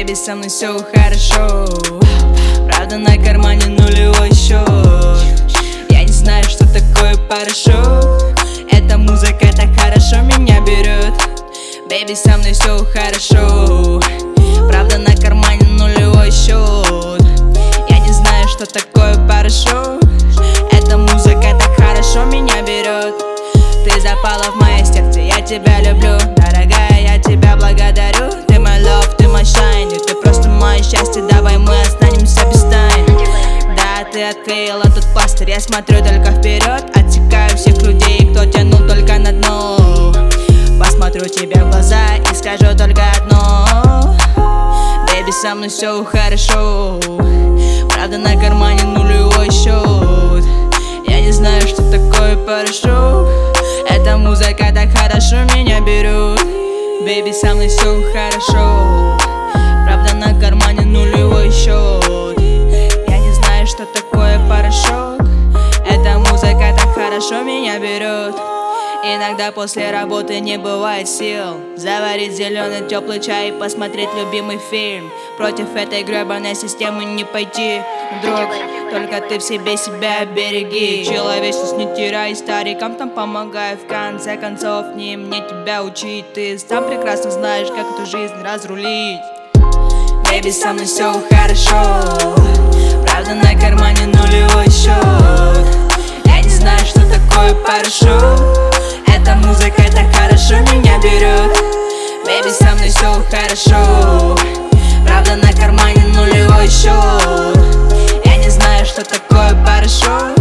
Baby, со мной все хорошо. Правда, на кармане нулевой счет. Я не знаю, что такое порошок. Эта музыка так хорошо меня берет. Baby, со мной все хорошо. Правда, на кармане нулевой счет. Я не знаю, что такое порошок. Эта музыка так хорошо меня берет. Ты запала в мое сердце, я тебя люблю. Дорогая, я тебя благодарю. Ты мой love, ты мой shine, и ты просто мое счастье. Давай мы останемся без тайн. Да, ты отклеила тут пластырь, я смотрю только вперед. Отсекаю всех людей, кто тянул только на дно. Посмотрю тебе в глаза и скажу только одно: Baby, со мной все хорошо. Правда, на кармане нулевой счет. Я не знаю, что такое порошок. Эта музыка так хорошо меня берет. Baby, со мной все хорошо. Правда, на кармане нулевой счет. Я не знаю, что такое порошок. Эта музыка так хорошо меня берет. Иногда после работы не бывает сил заварить зеленый теплый чай и посмотреть любимый фильм. Против этой гребаной системы не пойти, друг. Только ты в себе себя береги. Человечность не теряй, старикам там помогай. В конце концов, не мне тебя учить. Ты сам прекрасно знаешь, как эту жизнь разрулить. Baby, со мной все хорошо. Правда, на кармане нулевой счет. Я не знаю, что такое порошок. Эта музыка так хорошо меня берет. Baby, со мной все хорошо. Правда, на кармане нулевой счет. Я не знаю, что такое порошок.